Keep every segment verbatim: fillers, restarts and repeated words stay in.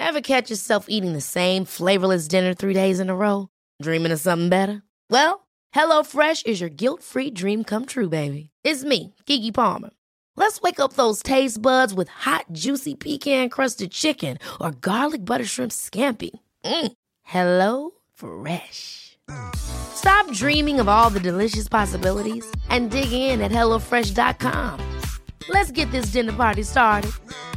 Ever catch yourself eating the same flavorless dinner three days in a row? Dreaming of something better? Well, HelloFresh is your guilt-free dream come true, baby. It's me, Keke Palmer. Let's wake up those taste buds with hot, juicy pecan-crusted chicken or garlic butter shrimp scampi. Mm. Hello Fresh. Stop dreaming of all the delicious possibilities and dig in at hello fresh dot com. Let's get this dinner party started.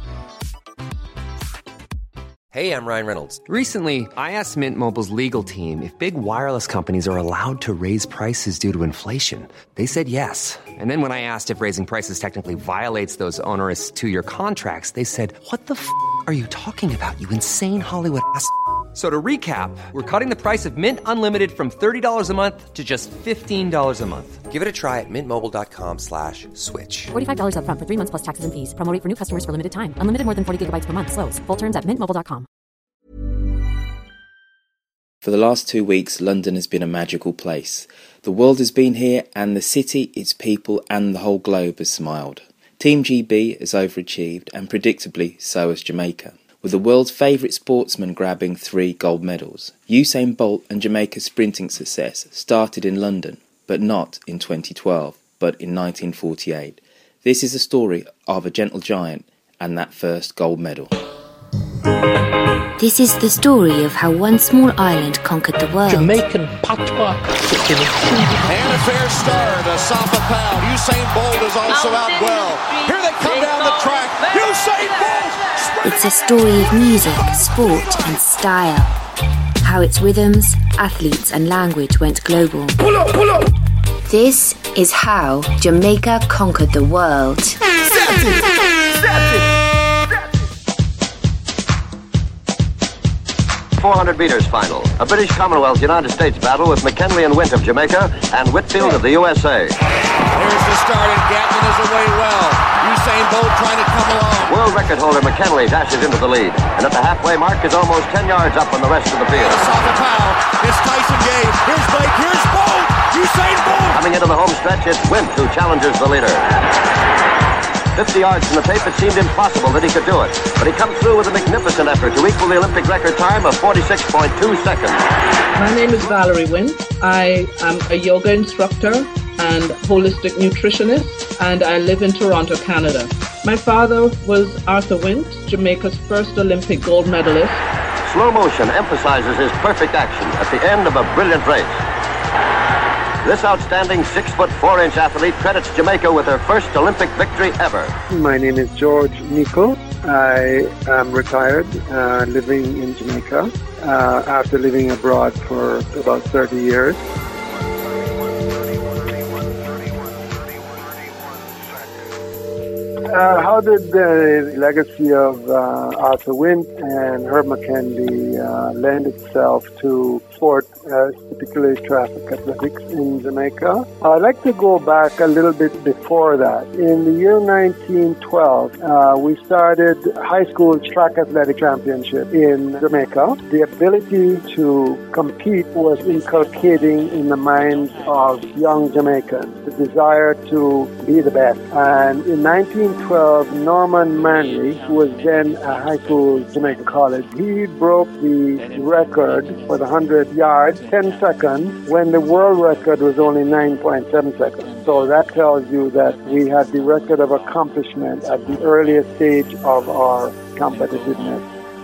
Hey, I'm Ryan Reynolds. Recently, I asked Mint Mobile's legal team if big wireless companies are allowed to raise prices due to inflation. They said yes. And then when I asked if raising prices technically violates those onerous two-year contracts, they said, what the f*** are you talking about, you insane Hollywood ass f- So to recap, we're cutting the price of Mint Unlimited from thirty dollars a month to just fifteen dollars a month. Give it a try at mintmobile.com slash switch. forty-five dollars up front for three months plus taxes and fees. Promo rate for new customers for limited time. Unlimited more than forty gigabytes per month. Slows full terms at mint mobile dot com. For the last two weeks, London has been a magical place. The world has been here, and the city, its people, and the whole globe has smiled. Team G B has overachieved, and predictably, so has Jamaica, with the world's favourite sportsman grabbing three gold medals. Usain Bolt and Jamaica's sprinting success started in London, but not in twenty twelve, but in nineteen forty-eight. This is the story of a gentle giant and that first gold medal. This is the story of how one small island conquered the world. Jamaican patois. And a fair start. Asafa Powell. Usain Bolt is also out well. Here they come down the track. Usain Bolt! It's a story of music, sport and style. How its rhythms, athletes and language went global. Pull up, pull up! This is how Jamaica conquered the world. Set it! Set it! four hundred meters final. A British Commonwealth United States battle with McKinley and Wint of Jamaica and Whitfield of the U S A. Here's the start, and Gatlin is away well. Usain Bolt trying to come along. World record holder McKinley dashes into the lead, and at the halfway mark is almost ten yards up on the rest of the field. Asafa Powell. It's Tyson Gay. Here's Blake. Here's Bolt. Usain Bolt. Coming into the home stretch, it's Wint who challenges the leader. fifty yards from the tape, it seemed impossible that he could do it. But he comes through with a magnificent effort to equal the Olympic record time of forty-six point two seconds. My name is Valerie Wint. I am a yoga instructor and holistic nutritionist, and I live in Toronto, Canada. My father was Arthur Wint, Jamaica's first Olympic gold medalist. Slow motion emphasizes his perfect action at the end of a brilliant race. This outstanding six foot four inch athlete credits Jamaica with her first Olympic victory ever. My name is George Nico. I am retired, uh, living in Jamaica uh, after living abroad for about thirty years. Uh, how did the legacy of uh, Arthur Wint and Herb McKinley uh, lend itself to sport, uh, particularly track athletics in Jamaica? I'd like to go back a little bit before that. In the year nineteen twelve, uh, we started high school track athletic championship in Jamaica. The ability to compete was inculcating in the minds of young Jamaicans, the desire to be the best. And in nineteen twelve, Norman Manley, who was then at high school Jamaica College, he broke the record for the one hundred yards, ten seconds, when the world record was only nine point seven seconds. So that tells you that we had the record of accomplishment at the earliest stage of our competitiveness.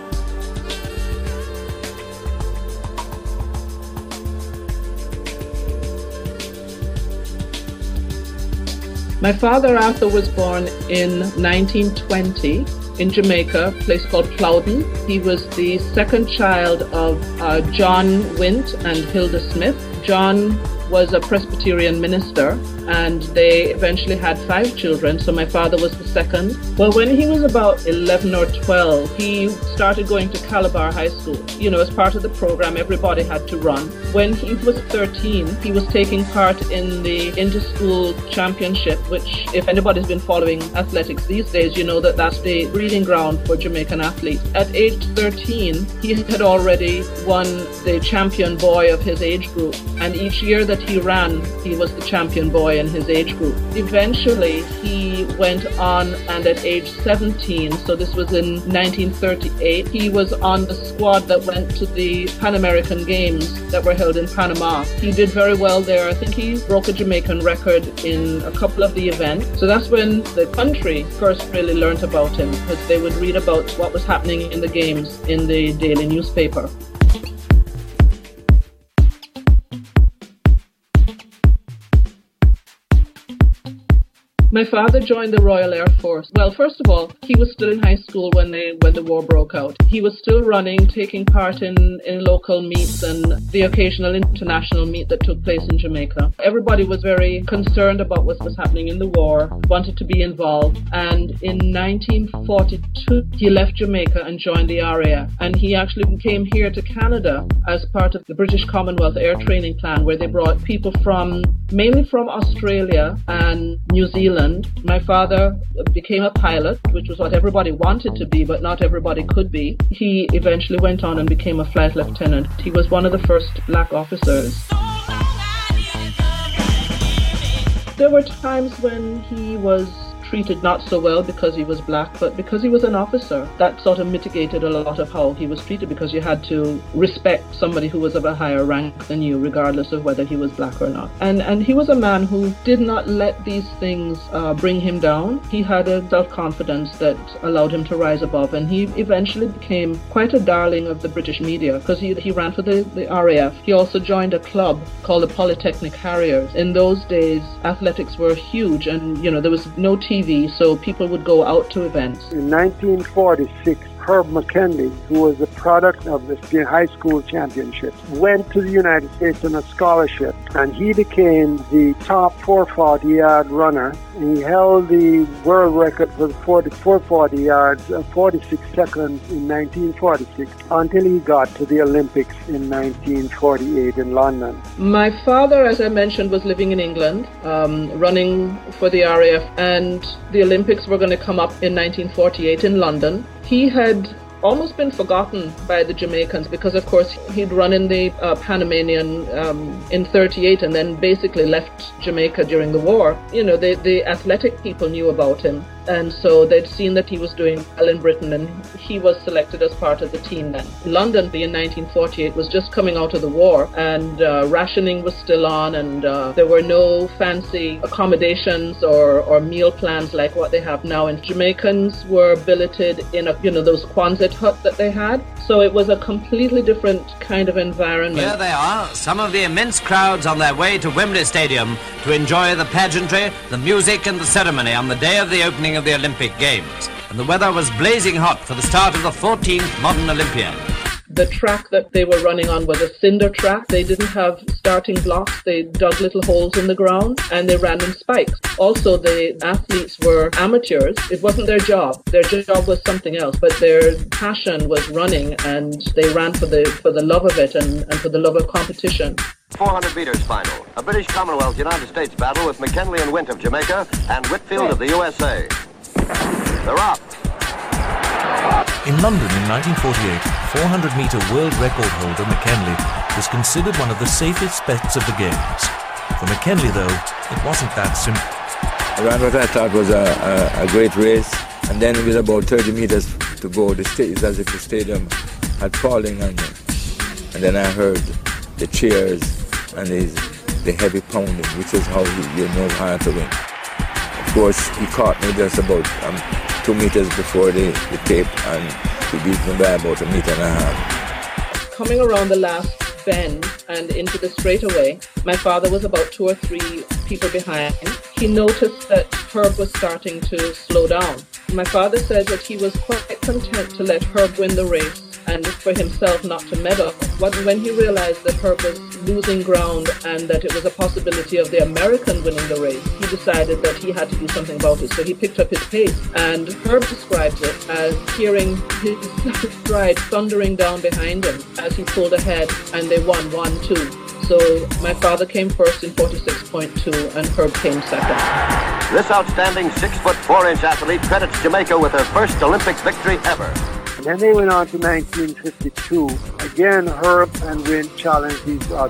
My father, Arthur, was born in nineteen twenty in Jamaica, a place called Plowden. He was the second child of uh, John Wint and Hilda Smith. John was a Presbyterian minister, and they eventually had five children, so my father was the second. Well, when he was about eleven or twelve, he started going to Calabar High School. You know, as part of the program, everybody had to run. When he was thirteen, he was taking part in the inter-school championship, which, if anybody's been following athletics these days, you know that that's the breeding ground for Jamaican athletes. At age thirteen, he had already won the champion boy of his age group, and each year that he ran, he was the champion boy in his age group. Eventually, he went on, and at age seventeen, so this was in nineteen thirty-eight, he was on the squad that went to the Pan American Games that were held in Panama. He did very well there. I think he broke a Jamaican record in a couple of the events. So that's when the country first really learned about him, because they would read about what was happening in the games in the daily newspaper. My father joined the Royal Air Force. Well, first of all, he was still in high school when they when the war broke out. He was still running, taking part in, in local meets and the occasional international meet that took place in Jamaica. Everybody was very concerned about what was happening in the war, wanted to be involved. And in nineteen forty-two, he left Jamaica and joined the R A F. And he actually came here to Canada as part of the British Commonwealth Air Training Plan, where they brought people from, mainly from Australia and New Zealand. My father became a pilot, which was what everybody wanted to be, but not everybody could be. He eventually went on and became a flight lieutenant. He was one of the first black officers. There were times when he was treated not so well because he was black, but because he was an officer, that sort of mitigated a lot of how he was treated, because you had to respect somebody who was of a higher rank than you, regardless of whether he was black or not. And and he was a man who did not let these things uh, bring him down. He had a self-confidence that allowed him to rise above, and he eventually became quite a darling of the British media, because he, he ran for the, the R A F. He also joined a club called the Polytechnic Harriers. In those days, athletics were huge, and you know there was no T V, so people would go out to events. In nineteen forty-six, Herb McKinley, who was a product of the high school championships, went to the United States on a scholarship, and he became the top four forty-yard runner. And he held the world record for the four forty yards of forty-six seconds in nineteen forty-six until he got to the Olympics in nineteen forty-eight in London. My father, as I mentioned, was living in England, um, running for the R A F, and the Olympics were going to come up in nineteen forty-eight in London. He had almost been forgotten by the Jamaicans because, of course, he'd run in the uh, Panamanian um, in thirty-eight and then basically left Jamaica during the war. You know, the, the athletic people knew about him. And so they'd seen that he was doing well in Britain, and he was selected as part of the team then. London in nineteen forty-eight was just coming out of the war, and uh, rationing was still on, and uh, there were no fancy accommodations or, or meal plans like what they have now. And Jamaicans were billeted in a, you know, those Quonset hut that they had. So it was a completely different kind of environment. Here they are, some of the immense crowds on their way to Wembley Stadium to enjoy the pageantry, the music and the ceremony on the day of the opening of the Olympic Games. And the weather was blazing hot for the start of the fourteenth modern Olympiad. The track that they were running on was a cinder track. They didn't have starting blocks. They dug little holes in the ground and they ran in spikes. Also, the athletes were amateurs. It wasn't their job. Their job was something else, but their passion was running, and they ran for the for the love of it and, and for the love of competition. four hundred meters final. A British Commonwealth United States battle with McKinley and Wint of Jamaica and Whitfield of the U S A. They're up. In London in nineteen forty-eight, four hundred meter world record holder McKinley was considered one of the safest bets of the Games. For McKinley, though, it wasn't that simple. I ran what I thought was a, a, a great race, and then it was about thirty meters to go. The sta- it's as if the stadium had fallen on me. And then I heard the cheers and the, the heavy pounding, which is how you, you know how to win. Of course, he caught me just about um, two meters before the, the tape, and he beat me by about a meter and a half. Coming around the last bend and into the straightaway, my father was about two or three people behind. He noticed that Herb was starting to slow down. My father said that he was quite content to let Herb win the race and for himself not to medal. When he realized that Herb was losing ground and that it was a possibility of the American winning the race, he decided that he had to do something about it. So he picked up his pace, and Herb describes it as hearing his stride thundering down behind him as he pulled ahead, and they won one two. So my father came first in forty-six point two and Herb came second. This outstanding six foot four inch athlete credits Jamaica with her first Olympic victory ever. And then they went on to nineteen fifty-two. Again, Herb and Wint challenged each other.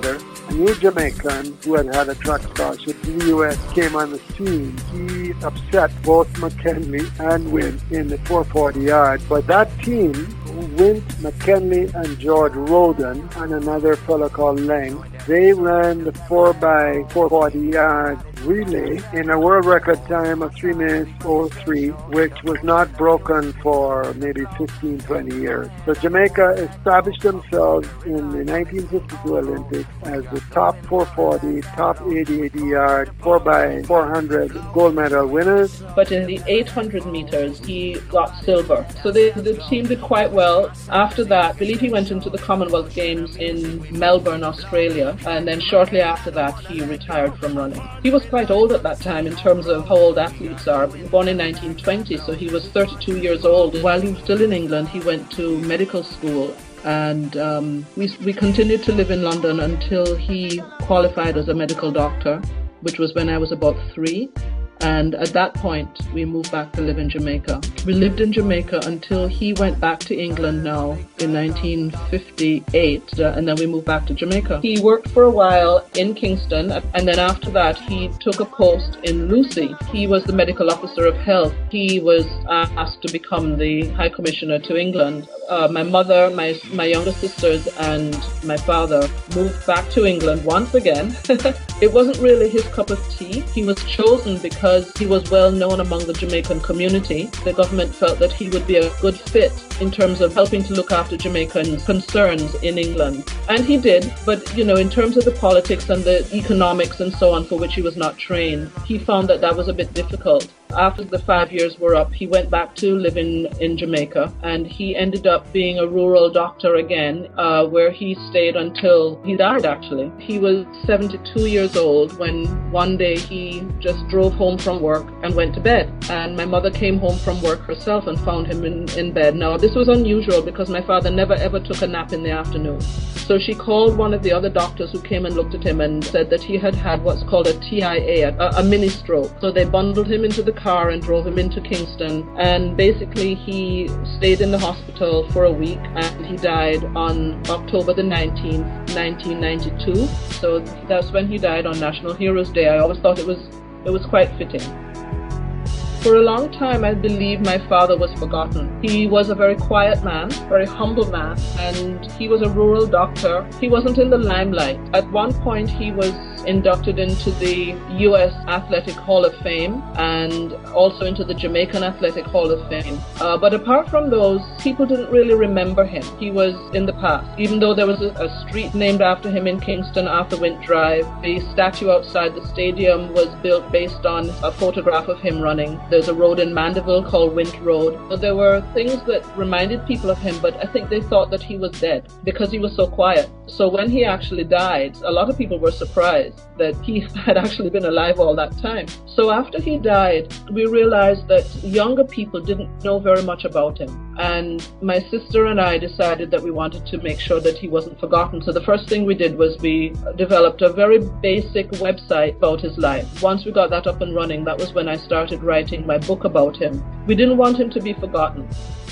a new Jamaican who had had a track scholarship to the U S came on the scene. He upset both McKinley and Wint in the four forty yard, but that team, Wint, McKinley, and George Roden, and another fellow called Lang, they ran the four by four forty yard relay in a world record time of three minutes oh three, which was not broken for maybe fifteen, twenty years. So Jamaica established themselves in the nineteen fifty-two Olympics as the top four forty, top eighty, eighty yard, four by four hundred gold medal winners. But in the eight hundred meters, he got silver. So they, the team did quite well. After that, I believe he went into the Commonwealth Games in Melbourne, Australia, and then shortly after that, he retired from running. He was quite old at that time in terms of how old athletes are. Born in nineteen twenty, so he was thirty-two years old. While he was still in England, he went to medical school, and um, we, we continued to live in London until he qualified as a medical doctor, which was when I was about three. And at that point, we moved back to live in Jamaica. We lived in Jamaica until he went back to England now in nineteen fifty-eight, uh, and then we moved back to Jamaica. He worked for a while in Kingston, and then after that, he took a post in Lucy. He was the medical officer of health. He was asked to become the High Commissioner to England. Uh, my mother, my my younger sisters, and my father moved back to England once again. It wasn't really his cup of tea. He was chosen because he was well known among the Jamaican community. The government felt that he would be a good fit in terms of helping to look after Jamaicans' concerns in England. And he did, but you know, in terms of the politics and the economics and so on, for which he was not trained, he found that that was a bit difficult. After the five years were up, he went back to live in, in Jamaica, and he ended up being a rural doctor again, uh, where he stayed until he died, actually. He was seventy-two years old when one day he just drove home from work and went to bed. And my mother came home from work herself and found him in, in bed. Now, this was unusual because my father never ever took a nap in the afternoon. So she called one of the other doctors who came and looked at him and said that he had had what's called a T I A, a, a mini stroke. So they bundled him into the car and drove him into Kingston. And basically he stayed in the hospital for a week and he died on October the nineteenth, nineteen ninety-two. So that's when he died on National Heroes Day. I always thought it was it was quite fitting. For a long time, I believe my father was forgotten. He was a very quiet man, very humble man, and he was a rural doctor. He wasn't in the limelight. At one point, he was inducted into the U S Athletic Hall of Fame and also into the Jamaican Athletic Hall of Fame. Uh, but apart from those, people didn't really remember him. He was in the past. Even though there was a, a street named after him in Kingston, Arthur Wint Drive, the statue outside the stadium was built based on a photograph of him running. There's a road in Mandeville called Wint Road. So there were things that reminded people of him, but I think they thought that he was dead because he was so quiet. So when he actually died, a lot of people were surprised that he had actually been alive all that time. So after he died, we realized that younger people didn't know very much about him. And my sister and I decided that we wanted to make sure that he wasn't forgotten. So the first thing we did was we developed a very basic website about his life. Once we got that up and running, that was when I started writing my book about him. We didn't want him to be forgotten.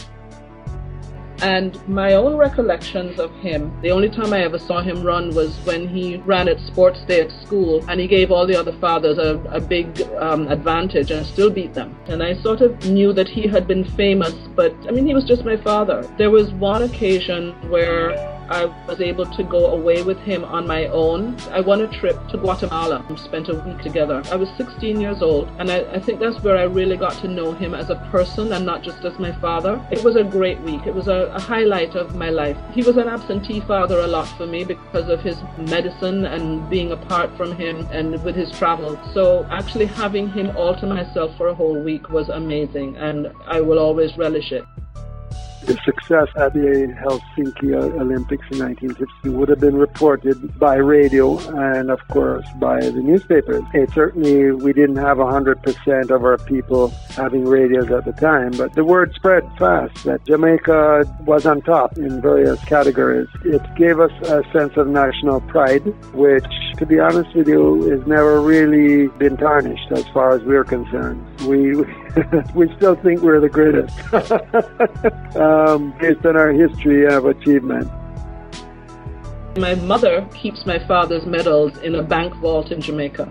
And my own recollections of him, the only time I ever saw him run was when he ran at sports day at school, and he gave all the other fathers a, a big um, advantage and still beat them. And I sort of knew that he had been famous, but I mean, he was just my father. There was one occasion where I was able to go away with him on my own. I won a trip to Guatemala and spent a week together. I was sixteen years old, and I, I think that's where I really got to know him as a person and not just as my father. It was a great week. It was a, a highlight of my life. He was an absentee father a lot for me because of his medicine and being apart from him and with his travel. So actually having him all to myself for a whole week was amazing, and I will always relish it. The success at the Helsinki Olympics in nineteen fifty would have been reported by radio and, of course, by the newspapers. It certainly, we didn't have one hundred percent of our people having radios at the time, but the word spread fast that Jamaica was on top in various categories. It gave us a sense of national pride, which, to be honest with you, has never really been tarnished as far as we're concerned. We we still think we're the greatest um, based on our history of achievement. My mother keeps my father's medals in a bank vault in Jamaica.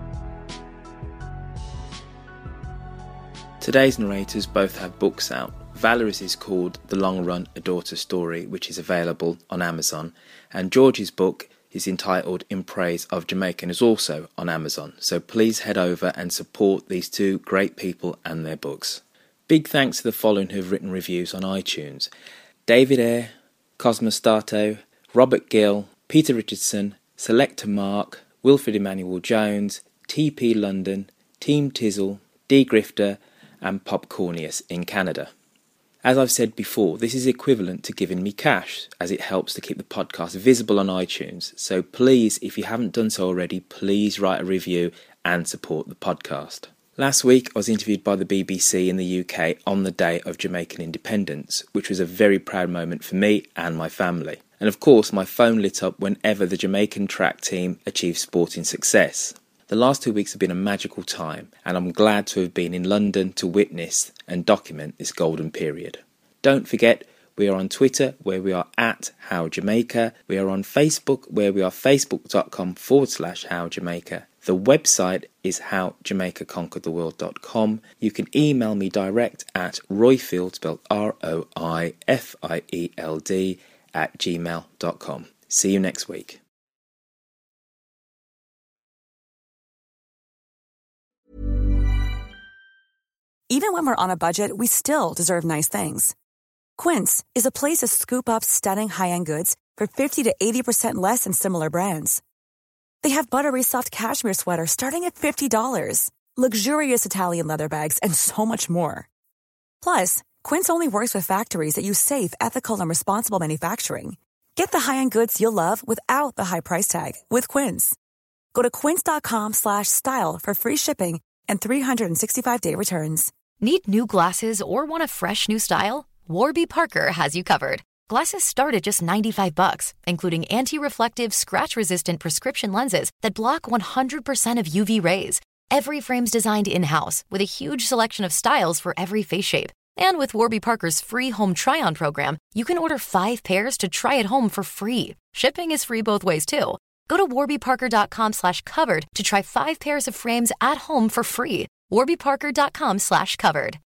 Today's narrators both have books out. Valerie's is called The Long Run, A Daughter's Story, which is available on Amazon, and George's book is entitled In Praise of Jamaica and is also on Amazon. So please head over and support these two great people and their books. Big thanks to the following who have written reviews on iTunes: David Eyre, Cosmos Stato, Robert Gill, Peter Richardson, Selector Mark, Wilfred Emmanuel Jones, T P London, Team Tizzle, D Grifter and Popcornius in Canada. As I've said before, this is equivalent to giving me cash, as it helps to keep the podcast visible on iTunes. So please, if you haven't done so already, please write a review and support the podcast. Last week I was interviewed by the B B C in the U K on the day of Jamaican independence, which was a very proud moment for me and my family. And of course my phone lit up whenever the Jamaican track team achieved sporting success. The last two weeks have been a magical time, and I'm glad to have been in London to witness and document this golden period. Don't forget, we are on Twitter, where we are at How Jamaica. We are on Facebook, where we are facebook.com forward slash How Jamaica. The website is how jamaica conquered the world dot com. You can email me direct at roifield, spelled R O I F I E L D, at gmail dot com. See you next week. Even when we're on a budget, we still deserve nice things. Quince is a place to scoop up stunning high-end goods for fifty to eighty percent less than similar brands. They have buttery soft cashmere sweaters starting at fifty dollars, luxurious Italian leather bags, and so much more. Plus, Quince only works with factories that use safe, ethical, and responsible manufacturing. Get the high-end goods you'll love without the high price tag with Quince. Go to quince.com slash style for free shipping and three sixty-five day returns. Need new glasses or want a fresh new style? Warby Parker has you covered. Glasses start at just ninety-five bucks, including anti-reflective, scratch-resistant prescription lenses that block one hundred percent of U V rays. Every frame's designed in-house with a huge selection of styles for every face shape. And with Warby Parker's free home try-on program, you can order five pairs to try at home for free. Shipping is free both ways, too. Go to warbyparker.com slash covered to try five pairs of frames at home for free. warbyparker.com slash covered.